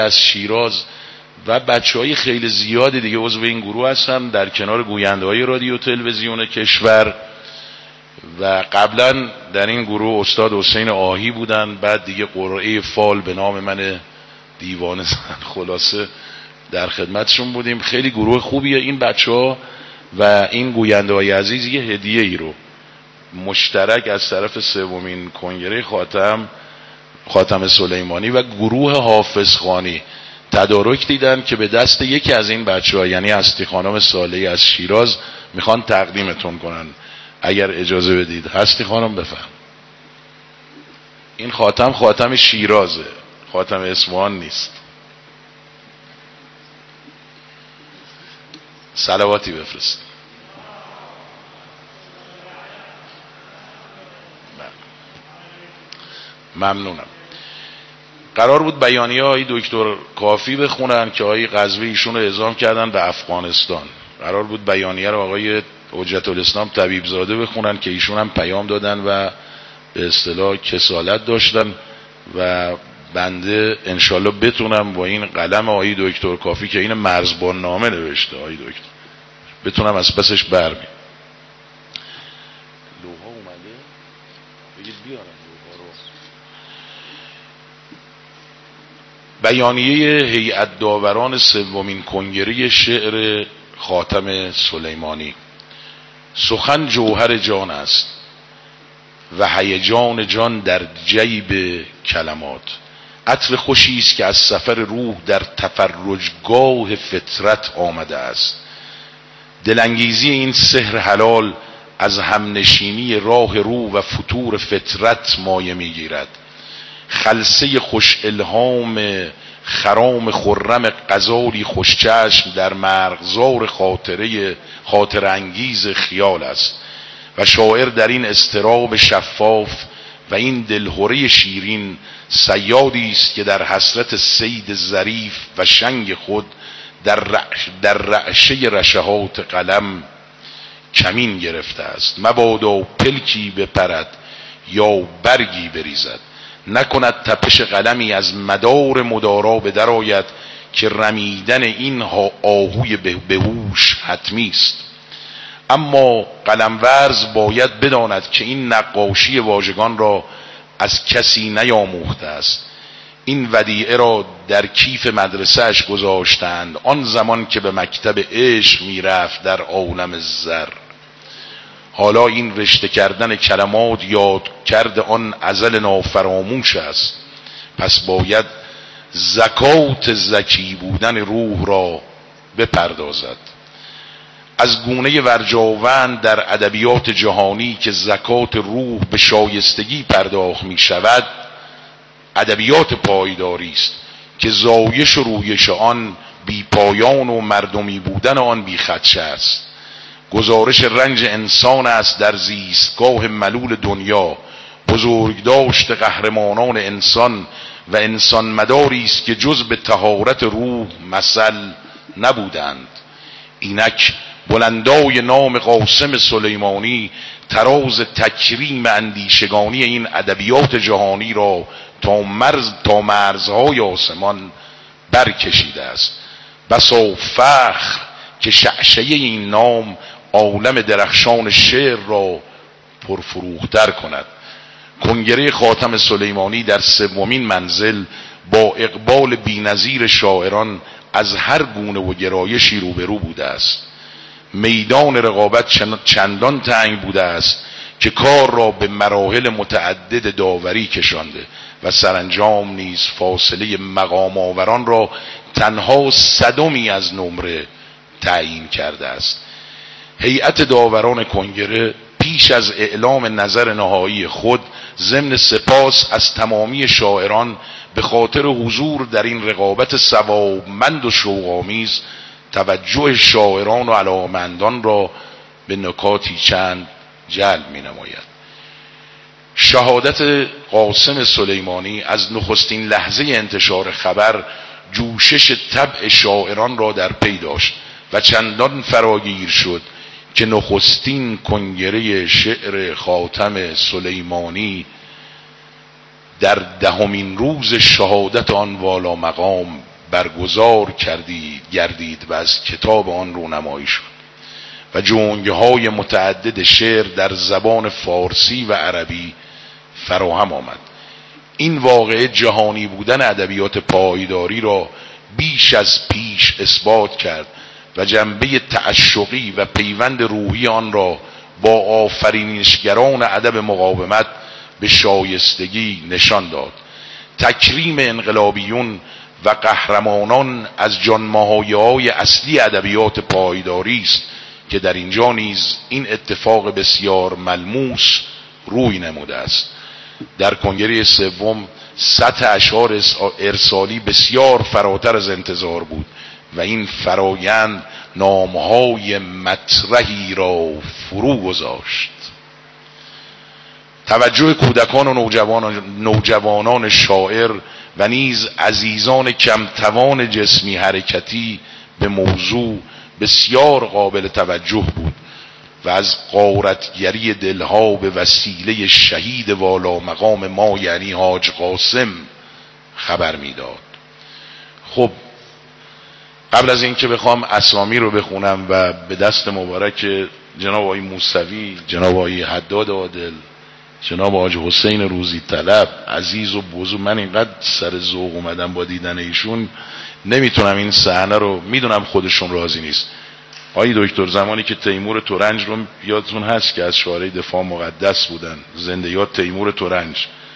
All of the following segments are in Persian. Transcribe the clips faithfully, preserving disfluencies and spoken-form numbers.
از شیراز و بچه های خیلی زیادی دیگه عضو این گروه هستن، در کنار گوینده های رادیو تلویزیون کشور. و قبلا در این گروه استاد حسین آهی بودن، بعد دیگه قرعه فال به نام من دیوانه زن، خلاصه در خدمتشون بودیم. خیلی گروه خوبیه این بچه ها و این گوینده های عزیز یه هدیه ای رو مشترک از طرف سومین کنگره خاتم خاتم سلیمانی و گروه حافظ خانی تدارک دیدن که به دست یکی از این بچه ها، یعنی هستی خانم صالحی از شیراز، میخوان تقدیمتون کنن اگر اجازه بدید. هستی خانم بفهم. این خاتم خاتم شیرازه، خاتم اصفهان نیست. صلواتی بفرست. ممنونم. قرار بود بیانیه های دکتر کافی بخونن که آقای قزوی ایشون رو اعزام کردن به افغانستان. قرار بود بیانیه رو آقای حجت الاسلام طبیب زاده بخونن که ایشون هم پیام دادن و به اصطلاح کسالت داشتن و بنده انشالله بتونم با این قلم آقای دکتر کافی که این مرزبان نامه نوشته آقای دکتر بتونم از پسش برمی. لوها اومده بگید بیارم لوها رو. بیانیه هیئت داوران سومین کنگره شعر خاتم سلیمانی. سخن جوهر جان است و هیجان جان در جیب کلمات. عطر خوشی است که از سفر روح در تفرجگاه فطرت آمده است. دلانگیزی این سحر حلال از همنشینی راه روح و فطور فطرت مایه میگیرد. خلسه خوش الهام خرام خرم غزالی خوشچشم در مرغزار خاطره خاطر انگیز خیال است و شاعر در این اضطراب شفاف و این دلهره شیرین صیادی است که در حسرت صید ظریف و شنگ خود در رعش در رعشه رشهات قلم کمین گرفته است. مبادا پلکی بپرد یا برگی بریزد، نکند تپش قلمی از مدار مدارا به در آید که رمیدن این آهوی بهوش حتمی است. اما قلمورز باید بداند که این نقاشی واژگان را از کسی نیاموخته است. این ودیعه را در کیف مدرسهش گذاشتند آن زمان که به مکتب عشق میرفت در عالم زر. حالا این رشته کردن کلمات یاد کرده آن ازل نافراموش است. پس باید زکات زکی بودن روح را بپردازد. از گونه ورجاوند در ادبیات جهانی که زکات روح به شایستگی پرداخت می شود ادبیات پایداری است که زایش و رویش آن بی پایان و مردمی بودن آن بی خدشه است. گزارش رنج انسان است در زیستگاه ملول دنیا، بزرگداشت قهرمانان انسان و انسان مداری است که جز به طهارت روح مثل نبودند. اینک بلندای نام قاسم سلیمانی تراز تکریم اندیشگانی این ادبیات جهانی را تا مرز تا مرزهای آسمان برکشیده است. بسا فخر که شعشعه این نام عالم درخشان شعر را پرفروختر کند. کنگره خاتم سلیمانی در سومین منزل با اقبال بی‌نظیر شاعران از هر گونه و گرایشی روبرو بوده است. میدان رقابت چندان تنگ بوده است که کار را به مراحل متعدد داوری کشانده و سرانجام نیز فاصله مقام آوران را تنها صدمی از نمره تعیین کرده است. هیئت داوران کنگره پیش از اعلام نظر نهایی خود ضمن سپاس از تمامی شاعران به خاطر حضور در این رقابت ثوابمند و شوق‌آمیز توجه شاعران و علاقه‌مندان را به نکاتی چند جلب می نماید. شهادت قاسم سلیمانی از نخستین لحظه انتشار خبر جوشش طبع شاعران را در پی داشت و چندان فراگیر شد که نخستین کنگره شعر خاتم سلیمانی در دهمین روز شهادت آن والا مقام برگزار کردید گردید و از کتاب آن رونمایی شد و جنگه های متعدد شعر در زبان فارسی و عربی فراهم آمد. این واقعه جهانی بودن ادبیات پایداری را بیش از پیش اثبات کرد و جنبه تعشقی و پیوند روحی آن را با آفرینشگران ادب مقاومت به شایستگی نشان داد. تکریم انقلابیون و قهرمانان از جانماهایه‌های اصلی ادبیات پایداری است که در اینجا نیز این اتفاق بسیار ملموس روی نموده است. در کنگره سوم سطح اشعار ارسالی بسیار فراتر از انتظار بود و این فرایند نامهای مطرحی را فرو گذاشت. توجه کودکان و نوجوانان, نوجوانان شاعر و نیز عزیزان کمتوان جسمی حرکتی به موضوع بسیار قابل توجه بود و از غارتگری دلها به وسیله شهید والا مقام ما یعنی حاج قاسم خبر میداد. خب قبل از اینکه بخوام اسامی رو بخونم و به دست مبارک جناب آقای موسوی، جناب آقای حداد عادل، جناب حاج حسین روزی طلب عزیز و بزرگ، من اینقدر سر ذوق اومدم با دیدن ایشون نمیتونم این صحنه رو، میدونم خودشون راضی نیست. آقای دکتر زمانی که تیمور ترنج رو یادتون هست که از شعارهای دفاع مقدس بودن، زنده یاد تیمور ترنج،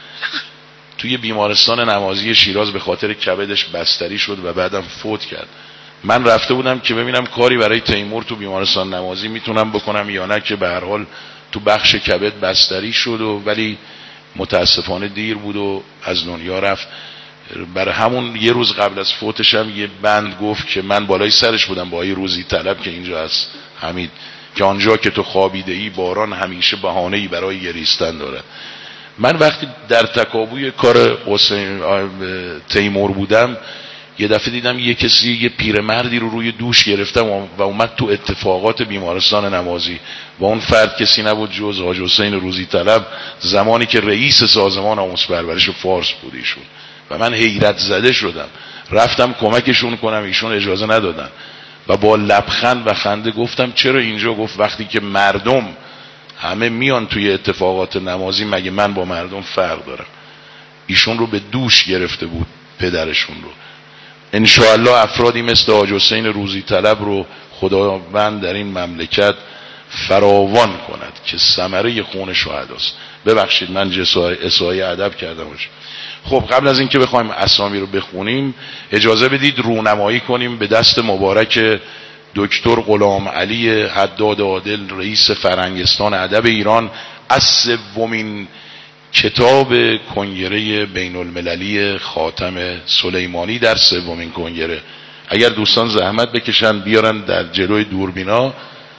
توی بیمارستان نمازی شیراز به خاطر کبدش بستری شد و بعدم فوت کرد. من رفته بودم که ببینم کاری برای تیمور تو بیمارستان نمازی میتونم بکنم یا نه، که به هر حال تو بخش کبد بستری شد و ولی متاسفانه دیر بود و از دنیا رفت. برای همون یه روز قبل از فوتش هم یه بند گفت که من بالای سرش بودم با آقای روزی طلب که اینجا هست، حمید، که آنجا که تو خوابیده ای باران همیشه بهانه‌ای برای گریستن داره. من وقتی در تکابوی کار حسین تیمور بودم یه دفعه دیدم یه کسی یه پیرمردی رو روی دوش گرفتم و اومد تو اتفاقات بیمارستان نمازی و اون فرد کسی نبود جز حاج حسین روزی طلب، زمانی که رئیس سازمان آموزش پرورش فارس بود ایشون. و من حیرت زده شدم، رفتم کمکشون کنم، ایشون اجازه ندادن و با لبخند و خنده گفتم چرا اینجا؟ گفت وقتی که مردم همه میان توی اتفاقات نمازی مگه من با مردم فرق دارم؟ ایشون رو به دوش گرفته بود پدرشون رو. انشاءالله افرادی مثل حاج حسین روزی طلب رو خداوند در این مملکت فراوان کند که ثمره خون شهداست. ببخشید من اسای ادب کردم. خب قبل از اینکه بخوایم اسامی رو بخونیم اجازه بدید رونمایی کنیم به دست مبارک دکتر غلام علی حداد عادل، رئیس فرهنگستان ادب ایران، از سومین کتاب کنگره بین المللی خاتم سلیمانی در سومین کنگره. اگر دوستان زحمت بکشن بیارن در جلوی دوربینا،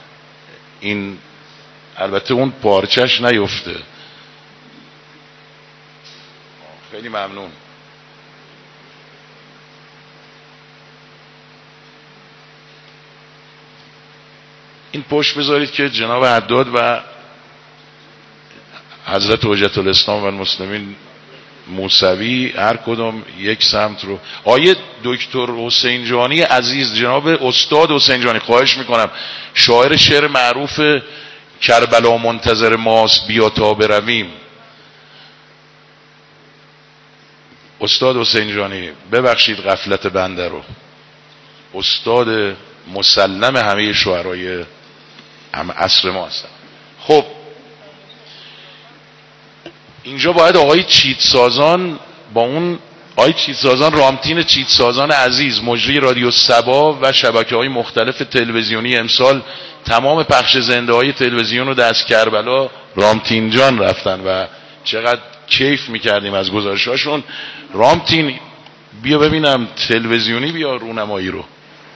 این البته اون پارچش نیفته. خیلی ممنون. این پشت بذارید که جناب حداد و حضرت حجت الاسلام و المسلمین موسوی هر کدوم یک سمت رو. آیه دکتر حسین جانی عزیز، جناب استاد حسین جانی، خواهش میکنم، شاعر شعر معروف کربلا منتظر ماست بیا تا برویم. استاد حسین جانی ببخشید غفلت بنده رو، استاد مسلم همه شعرهای هم عصر ما هستن. خب اینجا باید آقای چیتسازان با اون آقای چیتسازان، رامتین چیتسازان عزیز، مجری رادیو سبا و شبکه‌های مختلف تلویزیونی، امسال تمام پخش زنده های تلویزیون رو دست کربلا رامتین جان رفتن و چقدر کیف میکردیم از گزارش‌هاشون. رامتین بیا ببینم تلویزیونی، بیا رونمایی رو.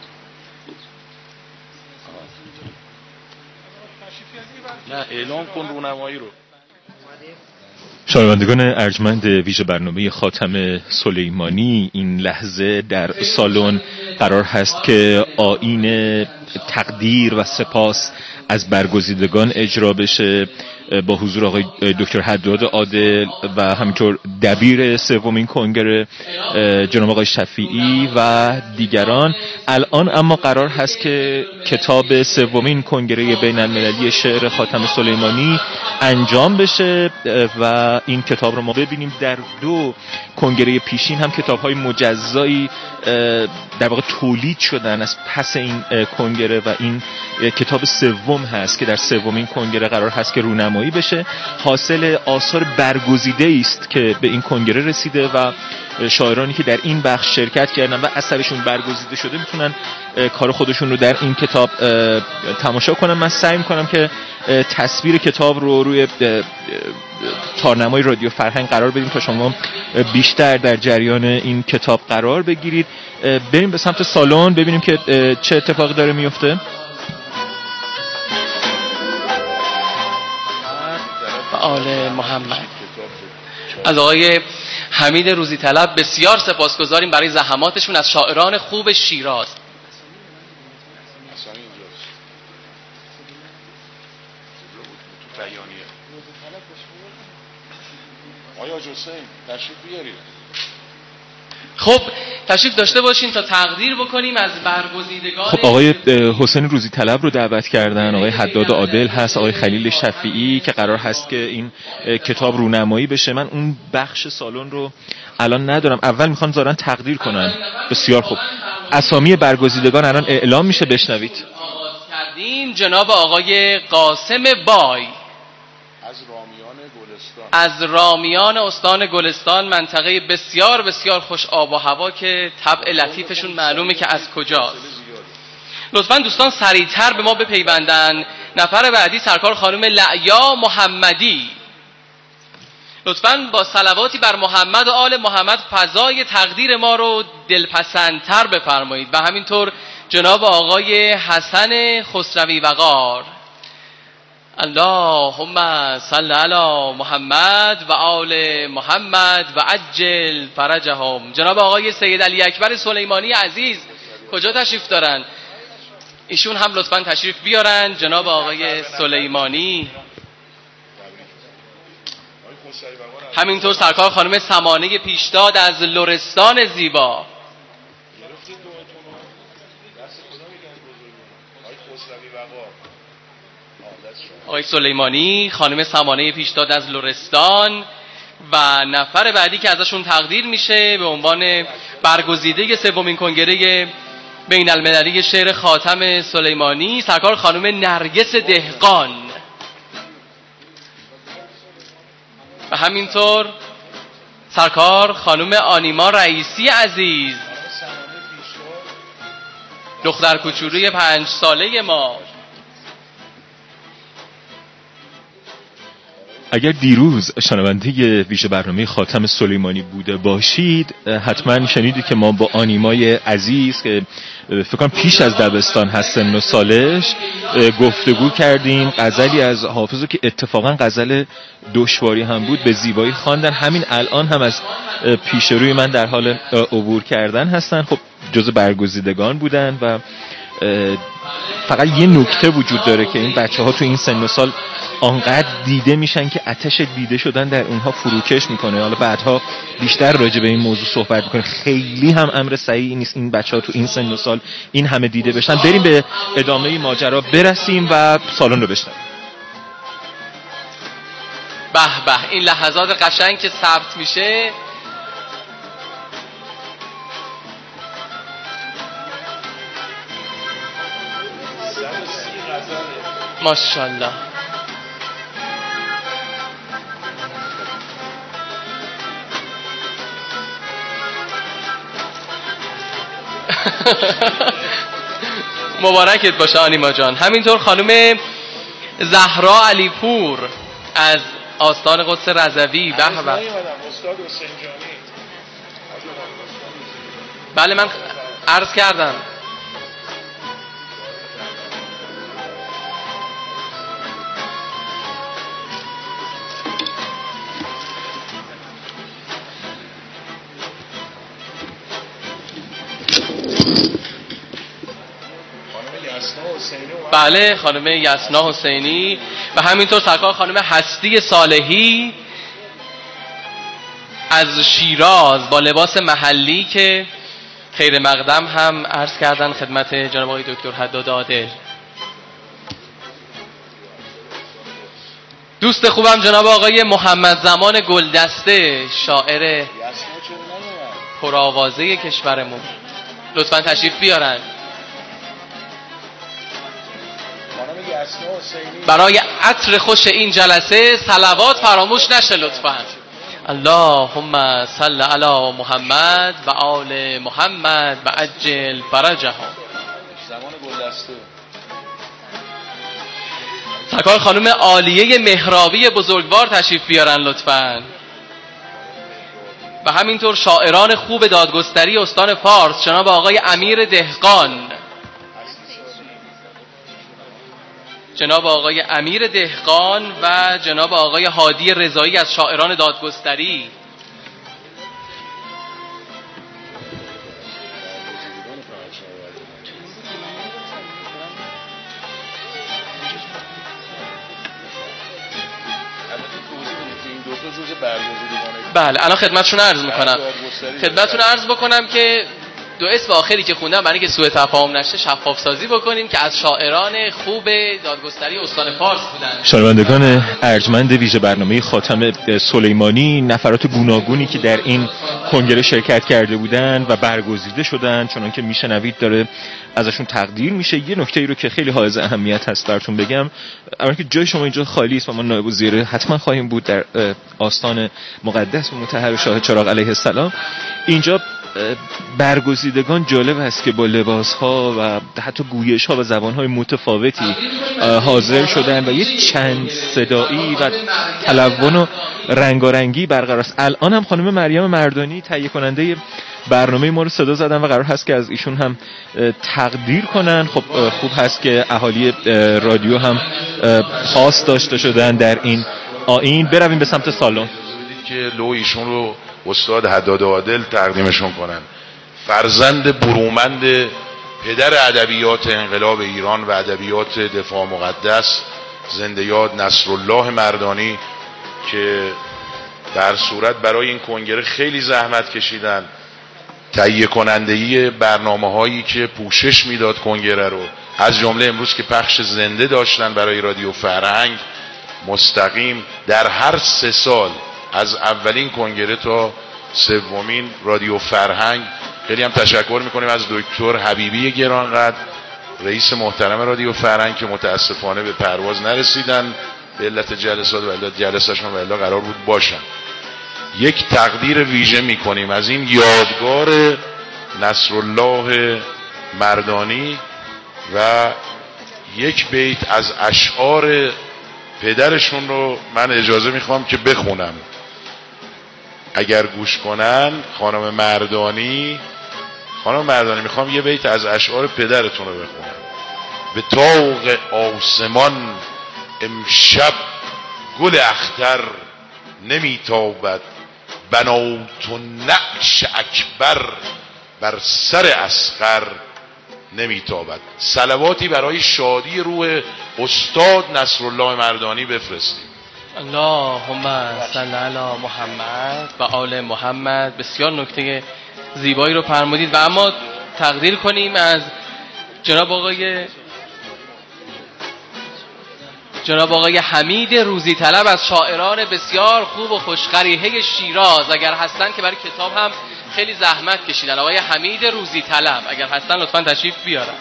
نه اعلام کن رونمایی رو. شنوندگان ارجمند ویژه برنامه خاتم سلیمانی، این لحظه در سالن قرار هست که آیین تقدیر و سپاس از برگزیدگان اجرا بشه با حضور آقای دکتر حداد عادل و همینطور دبیر سومین کنگره جناب آقای شفیعی و دیگران. الان اما قرار هست که کتاب سومین کنگره بین المللی شعر خاتم سلیمانی انجام بشه و این کتاب رو ما ببینیم. در دو کنگره پیشین هم کتاب‌های مجزایی در واقع تولید شدن از پس این کنگره و این کتاب سوم هست که در سومین کنگره قرار هست که رونمایی بشه. حاصل آثار برگزیده است که به این کنگره رسیده و شاعرانی که در این بخش شرکت کردن و اثرشون برگزیده شده میتونن کار خودشون رو در این کتاب تماشا کنن. من سعی میکنم که تصویر کتاب رو روی تارنمای رادیو فرهنگ قرار بدیم تا شما بیشتر در جریان این کتاب قرار بگیرید. بریم به سمت سالن ببینیم که چه اتفاقی داره میفته. آل محمد از آقای حمید روزی طلب بسیار سپاسگزاریم برای زحماتشون، از شاعران خوب شیراز. خب تشریف داشته باشین تا تقدیر بکنیم از برگزیدگان. خب آقای حسین روزی طلب رو دعوت کردن، آقای حداد عادل هست، آقای خلیل شفیعی که قرار هست که این کتاب رونمایی بشه. من اون بخش سالن رو الان ندارم، اول میخوان زارن تقدیر کنن. بسیار خوب، اسامی برگزیدگان الان اعلام میشه، بشنوید. آغاز کردیم جناب آقای قاسم بای از رامیان گلستان از رامیان استان گلستان، منطقه بسیار بسیار خوش آب و هوا که طبع لطیفشون معلومه که از کجاست. لطفاً دوستان سریعتر به ما بپیوندن. نفر بعدی سرکار خانم لعیا محمدی، لطفاً با صلواتی بر محمد و آل محمد فضای تقدیر ما رو دلپسندتر بفرمایید. و همینطور جناب آقای حسن خسروی وقار. اللهم صل علی محمد و آل محمد و عجل فرجهم. جناب آقای سید علی اکبر سلیمانی عزیز کجا تشریف دارن؟ ایشون هم لطفاً تشریف بیارن. جناب آقای سلیمانی، همینطور سرکار خانم سمانه پیشداد از لرستان زیبا. آقای سلیمانی، خانم سمانه پیشداد از لرستان و نفر بعدی که ازشون تقدیر میشه به عنوان برگزیده سومین کنگره بین المللی شعر خاتم سلیمانی، سرکار خانم نرگس دهقان و همینطور سرکار خانم آنیما رئیسی عزیز، دختر کوچولوی پنج ساله ما. اگر دیروز شنونده ویژه برنامه خاتم سلیمانی بوده باشید، حتما شنیدید که ما با آنیمای عزیز که فکر کنم پیش از دبستان هست سن و سالش گفتگو کردیم. غزلی از حافظ که اتفاقا غزل دشواری هم بود به زیبایی خواندن. همین الان هم از پیش روی من در حال عبور کردن هستن. خب جزو برگزیدگان بودن و فقط یه نکته وجود داره که این بچه ها تو این سن و سال آنقدر دیده میشن که آتش دیده شدن در اونها فروکش میکنه. حالا بعدها بیشتر راجع به این موضوع صحبت میکنه. خیلی هم امر صحیحی نیست این بچه ها تو این سن و سال این همه دیده بشن. بریم به ادامه ماجرا برسیم و سالن رو بشنویم. به به، این لحظات قشنگ که ثبت میشه. ماشاءالله. مبارکت باشه آنیما جان. همینطور خانم زهرا علیپور از آستان قدس رضوی. به به. بله من عرض کردم. بله خانم یسنا حسینی و همینطور سرکار خانم هستی صالحی از شیراز با لباس محلی که خیر مقدم هم عرض کردن خدمت جناب آقای دکتر حداد عادل. دوست خوبم جناب آقای محمد زمان گلدسته، شاعر پرآوازه کشورمون، لطفاً تشریف بیارن. برای عطر خوش این جلسه صلوات فراموش نشه لطفاً. اللهم صل علی محمد و آل محمد و عجل فرجهم. زمان گلدسته سرکار خانم عالیه مهرابی بزرگوار تشریف بیارن لطفاً. و همینطور شاعران خوب دادگستری استان فارس، جناب آقای امیر دهقان، جناب آقای امیر دهقان و جناب آقای هادی رضایی از شاعران دادگستری. بله الان خدمتشون عرض میکنم خدمتتون عرض بکنم که دو اسم آخری که خوندم برای که سوء تفاهم نشه شفاف سازی بکنیم که از شاعران خوب دادگستری استان فارس بودن. شنوندگان ارجمند ویژه برنامه خاتم سلیمانی، نفرات گوناگونی که در این کنگره شرکت کرده بودند و برگزیده شدند چنان که میشنوید داره ازشون تقدیر میشه. یه نکته ای رو که خیلی حائز اهمیت هست براتون بگم، اما که جای شما اینجا خالی است و ما نایب الوزیر حتما خواهیم بود در آستان مقدس و مطهر شاه چراغ علیه السلام. اینجا برگزیدگان جالب است که با لباس‌ها و حتی گویش‌ها و زبان‌های متفاوتی حاضر شدن و یه چند صدایی و تلون و رنگارنگی برقرار است. الان هم خانم مریم مردانی تهیه کننده برنامه ما رو صدا زدن و قرار هست که از ایشون هم تقدیر کنن. خب خوب هست که اهالی رادیو هم خواست داشته شدن در این آیین. برویم به سمت سالن که لو ایشون رو استاد حداد عادل تقدیمشون کنن. فرزند برومند پدر ادبیات انقلاب ایران و ادبیات دفاع مقدس، زنده یاد نصرالله مردانی، که در صورت برای این کنگره خیلی زحمت کشیدن. تهیه کنندگی برنامه هایی که پوشش میداد کنگره رو، از جمله امروز که پخش زنده داشتن برای رادیو فرهنگ مستقیم در هر سه سال از اولین کنگره تا سومین رادیو فرهنگ. خیلی هم تشکر میکنیم از دکتر حبیبی گرانقدر، رئیس محترم رادیو فرهنگ، که متاسفانه به پرواز نرسیدن به علت جلسات و علت جلسهشون و الا قرار بود باشن. یک تقدیر ویژه میکنیم از این یادگار نصرالله مردانی و یک بیت از اشعار پدرشون رو من اجازه میخوام که بخونم اگر گوش کنن. خانم مردانی خانم مردانی میخوام یه بیت از اشعار پدرتون رو بخونم. به طاق آسمان امشب گل اختر نمیتابد، بنات و نعش اکبر بر سر اصغر نمیتابد. صلواتی برای شادی روح استاد نصرالله مردانی بفرستیم. اللهم صل علی محمد و آل محمد. بسیار نکته زیبایی رو فرمودید و اما تقدیر کنیم از جناب آقای جناب آقای حمید روزی طلب از شاعران بسیار خوب و خوشقریحه شیراز. اگر هستن که برای کتاب هم خیلی زحمت کشیدن. آقای حمید روزی طلب اگر هستن لطفاً تشریف بیارن.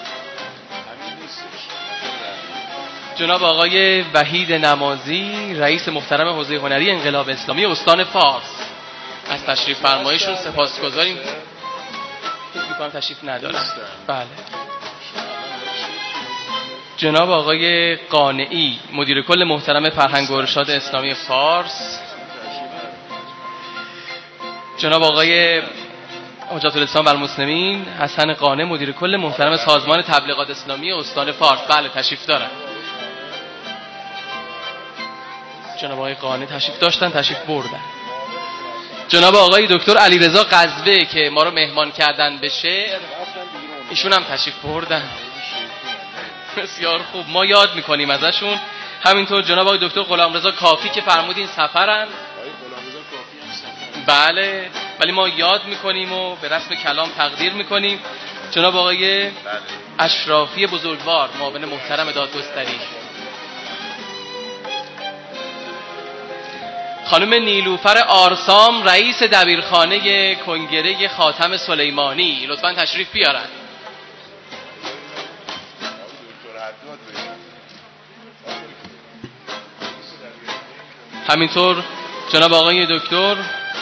جناب آقای وحید نمازی، رئیس محترم حوزه هنری انقلاب اسلامی استان فارس، از تشریف فرمایشون سپاسگزاریم. فکر می‌کنم تشریف ندارن. بله. جناب آقای قانعی، مدیر کل محترم فرهنگ و ارشاد اسلامی فارس. جناب آقای حجت الاسلام والمسلمین حسن قانع، مدیر کل محترم سازمان تبلیغات اسلامی استان فارس. بله تشریف دارن. جناب آقای قانع تشریف داشتن، تشریف بردن. جناب آقای دکتر علیرضا قزوه که ما رو مهمان کردن به شعر، ایشون هم تشریف بردن. بسیار خوب، ما یاد میکنیم ازشون. همینطور جناب آقای دکتر غلامرضا کافی که فرمودین سفرن. بله، ولی ما یاد میکنیم و به رسم کلام تقدیر میکنیم. جناب آقای اشرافی بزرگوار، معاون محترم دادگستری. خانم نیلوفر آرسام، رئیس دبیرخانه کنگره خاتم سلیمانی، لطفاً تشریف بیارن. همینطور جناب آقای دکتر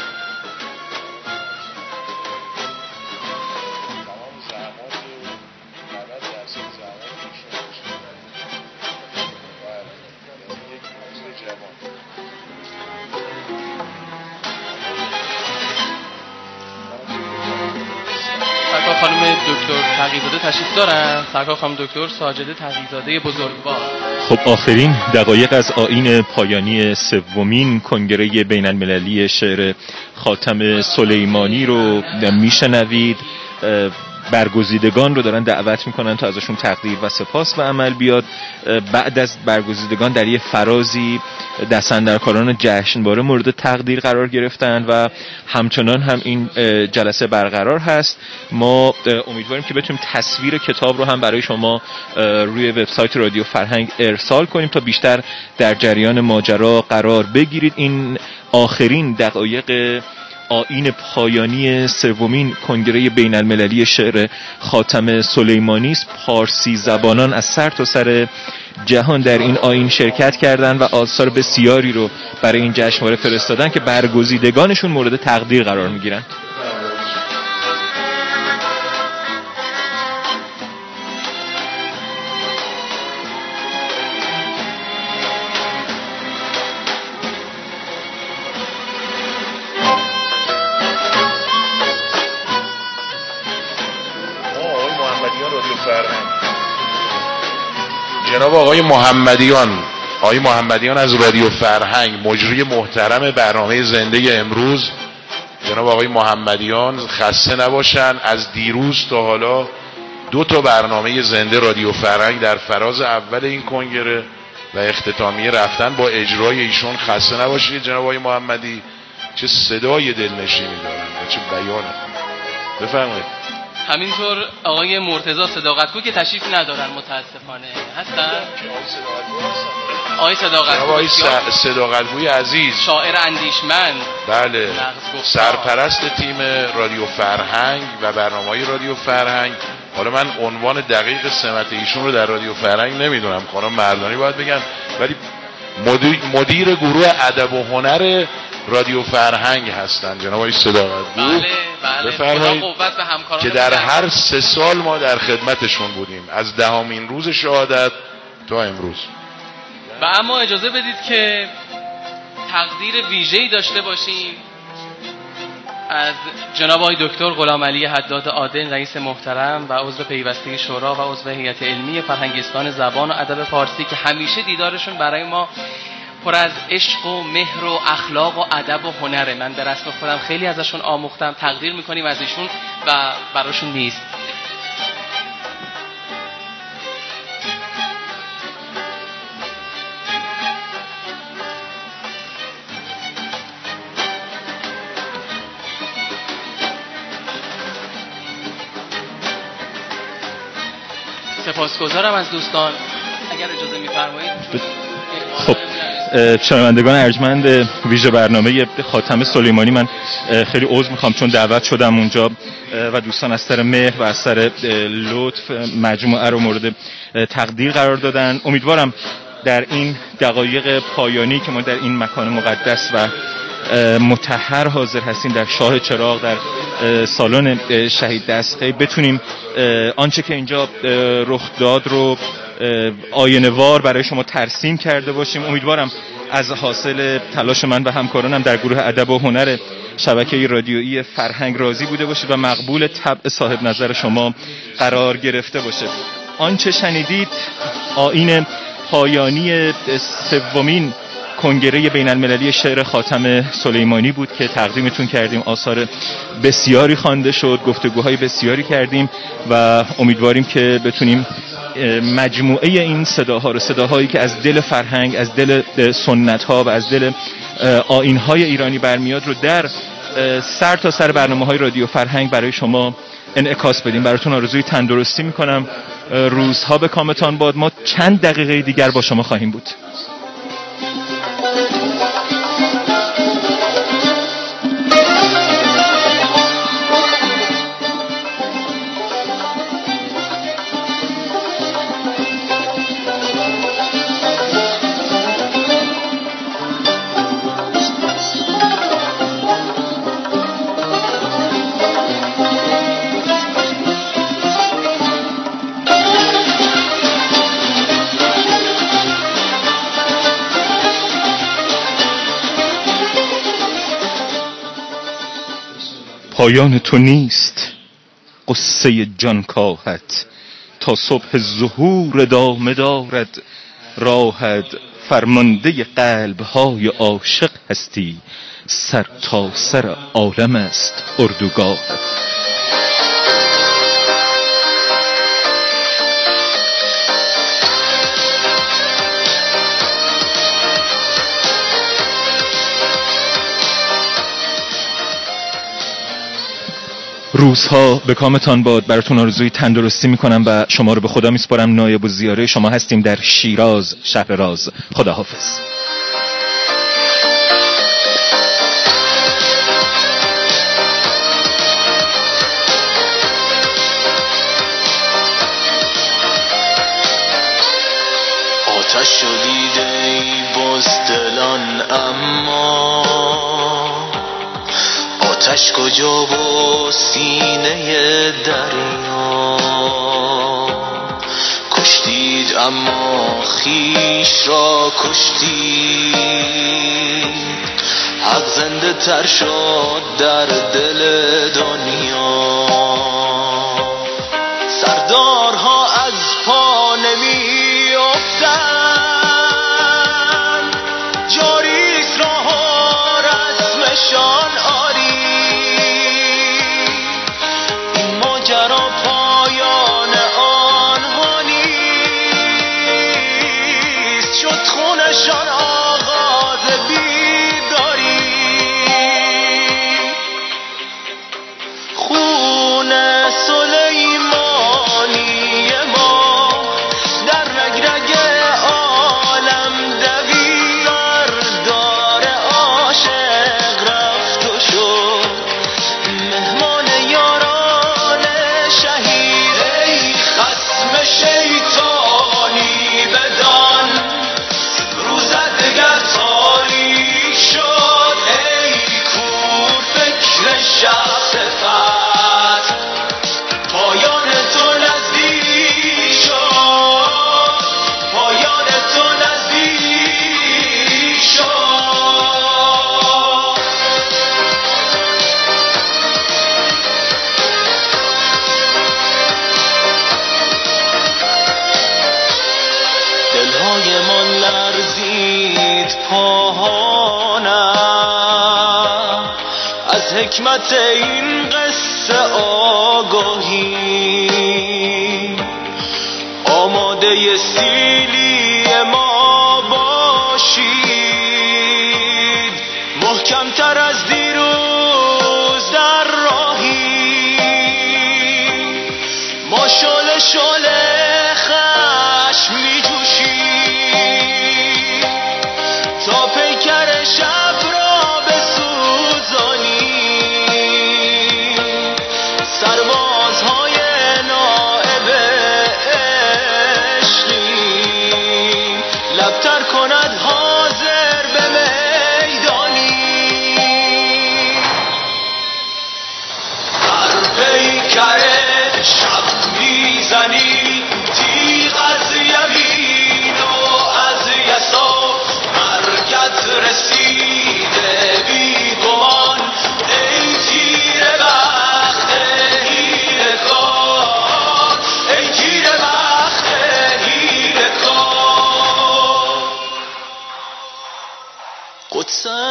خانم دکتر تقی‌زاده تشریف دارن. سرکار خانم دکتر ساجده تقی‌زاده بزرگوار. خب آخرین دقایق از آیین پایانی سومین کنگره بین المللی شعر خاتم سلیمانی رو میشنوید. برگزیدگان رو دارن دعوت میکنن تا ازشون تقدیر و سپاس به عمل بیاد. بعد از برگزیدگان در یه فرازی دستاندرکاران جشنواره مورد تقدیر قرار گرفتن و همچنان هم این جلسه برقرار هست. ما امیدواریم که بتونیم تصویر کتاب رو هم برای شما روی وبسایت رادیو فرهنگ ارسال کنیم تا بیشتر در جریان ماجرا قرار بگیرید. این آخرین دقایق آیین پایانی سومین کنگره بین المللی شعر خاتم سلیمانی است. پارسی زبانان از سر تا سر جهان در این آیین شرکت کردند و آثار بسیاری رو برای این جشنواره فرستادن که برگزیدگانشون مورد تقدیر قرار میگیرند. جناب آقای محمدیان، آقای محمدیان از رادیو فرهنگ، مجری محترم برنامه زنده امروز. جناب آقای محمدیان خسته نباشن، از دیروز تا حالا دو تا برنامه زنده رادیو فرهنگ در فراز اول این کنگره و اختتامیه رفتن با اجرای ایشون. خسته نباشید جناب آقای محمدی، چه صدای دلنشینی دارن و چه بیانه. بفرمایید. همینطور آقای مرتضی صداقتگو که تشریف ندارن متاسفانه. هستن؟ آقای صداقتگو، آقای صداقتگوی عزیز، شاعر اندیشمند، بله، سرپرست تیم رادیو فرهنگ و برنامه‌های رادیو فرهنگ. حالا من عنوان دقیق سمت ایشون رو در رادیو فرهنگ نمیدونم، خانم مردانی باید بگن، ولی مدیر, مدیر گروه ادب و هنر رادیو فرهنگ هستن جناب آقای صداقتگو. بله بله، بفرمایید. قوت به همکاران که در هر سه سال ما در خدمتشون بودیم، از دهمین روز شهادت تا امروز. و اما اجازه بدید که تقدیر ویژه‌ای داشته باشیم از جناب آقای دکتر غلامعلی حداد عادل، رئیس محترم و عضو پیوسته شورا و عضو هیئت علمی فرهنگستان زبان و ادب فارسی که همیشه دیدارشون برای ما پر از عشق و مهر و اخلاق و ادب و هنره. من به رسم خودم خیلی ازشون آموختم، تقدیر میکنیم از ایشون و براشون نیست. سپاسگزارم از دوستان. اگر اجازه میفرمایید. خب شنوندگان ارجمند ویژه برنامه خاتم سلیمانی، من خیلی عذر میخوام چون دعوت شدم اونجا و دوستان از سر مهر و از سر لطف مجموعه رو مورد تقدیر قرار دادن. امیدوارم در این دقایق پایانی که ما در این مکان مقدس و مطهر حاضر هستیم، در شاه چراغ، در سالن شهید دستقی، بتونیم آنچه که اینجا رخ داد رو آینه‌وار برای شما ترسیم کرده باشیم. امیدوارم از حاصل تلاش من و همکارانم در گروه ادب و هنر شبکه رادیویی فرهنگ راضی بوده باشید و مقبول طبع صاحب نظر شما قرار گرفته باشه. آنچه شنیدید آیین پایانی سومین کنگره بین المللی شعر خاتم سلیمانی بود که تقدیمتون کردیم. آثار بسیاری خوانده شد، گفتگوهای بسیاری کردیم و امیدواریم که بتونیم مجموعه این صداها رو، صداهایی که از دل فرهنگ، از دل سنت‌ها و از دل آیین‌های ایرانی برمیاد رو در سر تا سر برنامه‌های رادیو فرهنگ برای شما انعکاس بدیم. براتون آرزوی تندرستی میکنم. روزها به کامتان باد. ما چند دقیقه دیگر با شما خواهیم بود. پایان تو نیست قصه جانکاهت، تا صبح ظهور ادامه دارد راهت. فرمانده قلب‌های عاشق هستی، سر تا سر عالم است اردوگاهت. روزها به کامتان باد. براتون آرزوی تندرستی میکنم و شما رو به خدا میسپارم. نایب الزیاره شما هستیم در شیراز، شهر راز. خداحافظ. آتش شدیده ای بزدلان، اما آتش کجا و سینه دریا؟ کشتید اما خیش را کشتید، حق زنده تر شد در دل دنیا. سردارها از پا نمی افتند، جاریست راه و رسمشان آری. این ماجرا پایان آنها نیست، شد خونشان آغاز بیداری. خون سلیمانی ما در رگ رگ عالم دویدار دار عاشق رفت و شد مهمان یاران شهید. ای خصم شیطانی بدان روزت دگر تاریک شد. ای کور فکر شب صفت، پایان تو نزدیک شد، پایان تو نزدیک شد. دلهای من لرزید پاهانم از حکمت این قصه آگاهی. آماده سیلی ما باشید، محکمتر از دیروز در راهی. ما شعله شعله خشم می جوشیم تا پیکر شب را بسوزانیم. سربازهای نائب عشقیم، لبتر کند حاضر به میدانی. هر پیکر شب میزنی تیغ از یمین و از یسار، مرگت رسید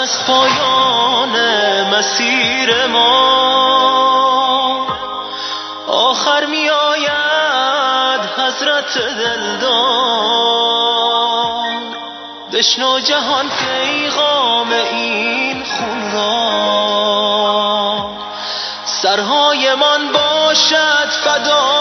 است پایان مسیر ما، آخر می آید حضرت دلدار. بشنو جهان پیغام این خون را، سرهای من باشد فدا